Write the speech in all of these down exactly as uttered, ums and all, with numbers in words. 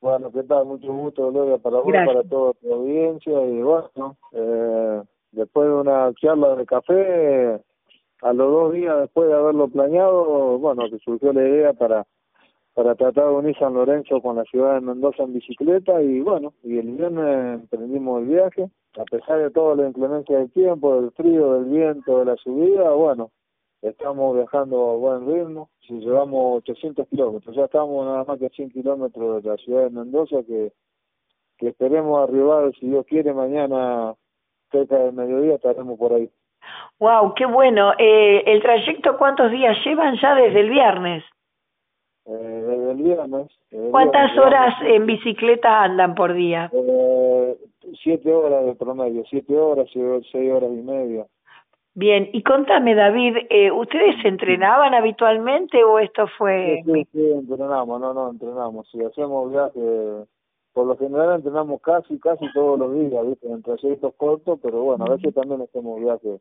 Bueno, ¿qué tal? Mucho gusto, Gloria, para vos, Gracias. para toda tu audiencia. Y bueno, eh, después de una charla de café, a los dos días después de haberlo planeado, bueno, que surgió la idea para para tratar de unir San Lorenzo con la ciudad de Mendoza en bicicleta. Y bueno, y el viernes emprendimos el viaje. A pesar de toda la inclemencia del tiempo, del frío, del viento, de la subida, bueno, estamos viajando a buen ritmo. Si llevamos ochocientos kilómetros, ya estamos nada más que a cien kilómetros de la ciudad de Mendoza, que, que esperemos arribar, si Dios quiere, mañana cerca del mediodía estaremos por ahí. Wow, qué bueno. Eh, ¿El trayecto cuántos días llevan ya desde el viernes? Eh, desde el viernes, desde el viernes ¿Cuántas llevamos horas en bicicleta andan por día? eh, siete horas de promedio, siete horas, seis horas y media. Bien, y contame, David, eh, ¿ustedes se entrenaban habitualmente o esto Sí, fue...? sí, sí, entrenamos, no, no, entrenamos. Si hacemos viajes, por lo general entrenamos casi, casi todos los días, ¿viste? En trayectos cortos, pero bueno, a veces también hacemos viajes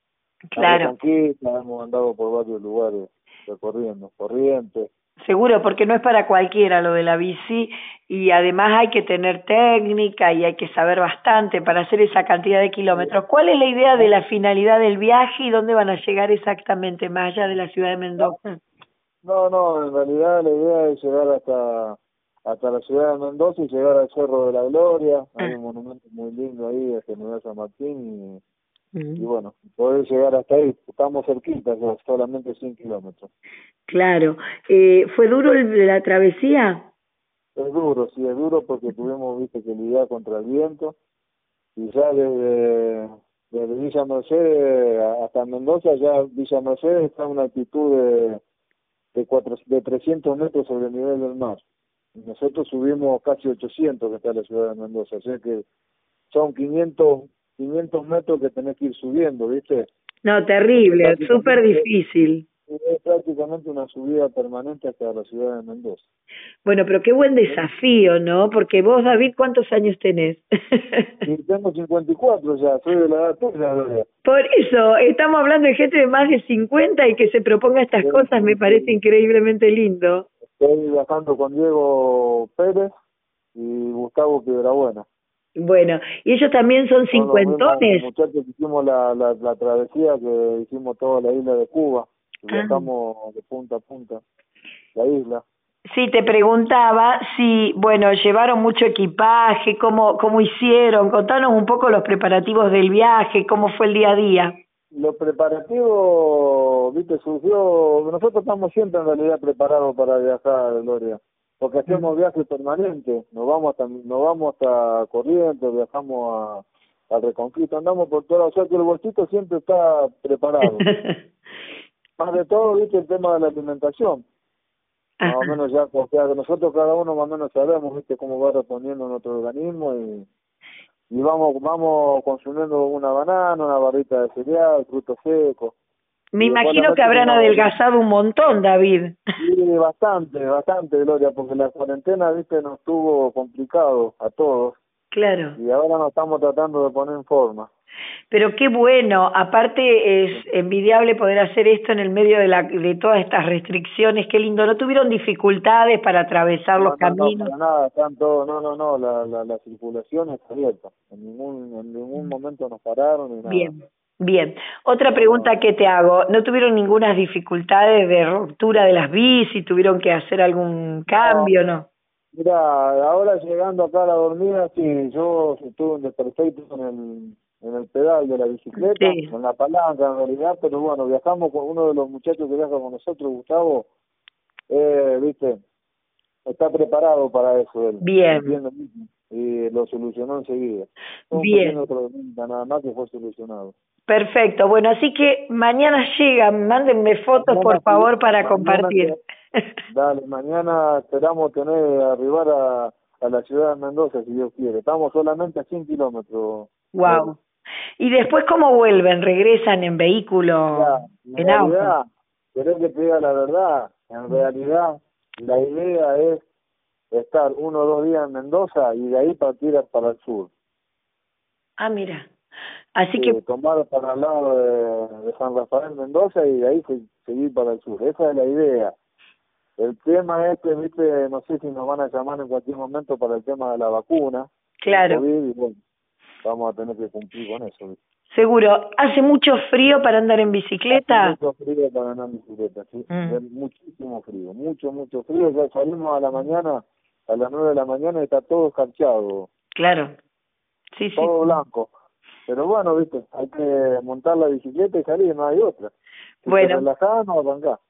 a Claro, Reconquista, hemos andado por varios lugares recorriendo, Corrientes. seguro, porque no es para cualquiera lo de la bici y además hay que tener técnica y hay que saber bastante para hacer esa cantidad de kilómetros. ¿Cuál es la idea de la finalidad del viaje y dónde van a llegar exactamente, más allá de la ciudad de Mendoza? No, no, en realidad la idea es llegar hasta hasta la ciudad de Mendoza y llegar al Cerro de la Gloria. Hay Ah, un monumento muy lindo ahí de General San Martín y, y mm, bueno, poder llegar hasta ahí. Estamos cerquita, ya, solamente cien kilómetros. claro. Eh, ¿fue duro el- la travesía? Es duro, sí, es duro porque tuvimos, viste, que lidiar contra el viento y ya desde, desde Villa Mercedes hasta Mendoza, ya Villa Mercedes está a una altitud de, de, cuatro, de trescientos metros sobre el nivel del mar. Y nosotros subimos casi ochocientos que está la ciudad de Mendoza, o sea que son quinientos, quinientos metros que tenés que ir subiendo, ¿viste? No, Porque terrible, súper prácticamente difícil. es prácticamente una subida permanente hasta la ciudad de Mendoza. Bueno, pero qué buen desafío, ¿no? Porque vos, David, ¿cuántos años tenés? Y tengo cincuenta y cuatro ya, soy de la edad tuya, Gloria. Por eso, estamos hablando de gente de más de cincuenta y que se proponga estas Sí, cosas me sí, parece sí. increíblemente lindo. Estoy viajando con Diego Pérez y Gustavo Piedrabuena. Bueno, y ellos también son Son los mismos cincuentones. muchachos que hicimos la, la, la travesía, que hicimos toda la isla de Cuba, que Ah. viajamos de punta a punta, la isla. Sí, te preguntaba si, bueno, llevaron mucho equipaje, cómo, cómo hicieron, contanos un poco los preparativos del viaje, cómo fue el día a día. Los preparativos, viste, surgió, nosotros estamos siempre en realidad preparados para viajar, Gloria, porque Mm. hacemos viajes permanentes, nos vamos hasta, nos vamos hasta Corrientes, viajamos a, a Reconquista, andamos por toda, o sea que el bolsito siempre está preparado. Más de todo, viste, el tema de la alimentación, más o Ajá. menos ya, o sea, que nosotros cada uno más o menos sabemos, viste, cómo va respondiendo nuestro organismo y y vamos vamos consumiendo una banana, una barrita de cereal, frutos secos, Me y después la imagino que noche habrán nos, adelgazado un montón, David. y bastante, bastante, Gloria, porque la cuarentena, viste, nos tuvo complicado a todos, Claro. y ahora nos estamos tratando de poner en forma. Pero qué bueno, aparte es envidiable poder hacer esto en el medio de, la, de todas estas restricciones, qué lindo. ¿No tuvieron dificultades para atravesar los No, no, no, caminos? para nada, están todos, no, no, no, la, la, la circulación está abierta, en ningún, en ningún momento nos pararon ni nada. Bien, bien. Otra No, no. pregunta que te hago, ¿no tuvieron ninguna dificultades de ruptura de las bicis? ¿Tuvieron que hacer algún No, cambio, no? mira, ahora llegando acá a la dormida, sí, yo estuve en desperfecto en el, en el pedal de la bicicleta, Sí. en la palanca en realidad, pero bueno, viajamos con uno de los muchachos que viaja con nosotros, Gustavo, eh, viste, está preparado para eso él, Bien, entiende, y lo solucionó enseguida. Fue un bien. pequeño problemita nada más que fue solucionado. Perfecto. Bueno, así que mañana llegan, mándenme fotos, por Mañana, sí, favor, para mañana, compartir. te- dale, mañana esperamos tener, arribar a, a la ciudad de Mendoza, si Dios quiere. Estamos solamente a cien kilómetros, Gloria. Wow. ¿Y después cómo vuelven? ¿Regresan en vehículo, Ya, en en auto? realidad, querés que te diga la verdad, en realidad la idea es estar uno o dos días en Mendoza y de ahí partir para el sur. Ah, mira. Así que, Sí, tomar para el lado de, de San Rafael, Mendoza, y de ahí se- seguir para el sur. Esa es la idea. El tema es que, viste, no sé si nos van a llamar en cualquier momento para el tema de la vacuna. Claro. COVID, y bueno, vamos a tener que cumplir con eso, ¿viste? Seguro. ¿Hace mucho frío para andar en bicicleta? Hace mucho frío para andar en bicicleta, sí. Mm. Muchísimo frío, mucho, mucho frío. Ya salimos a la mañana, a las nueve de la mañana y está todo escarchado. Claro. Sí, todo sí. blanco. Pero bueno, viste, hay que montar la bicicleta y salir, no hay otra. Si bueno. te relajás, no arrancás.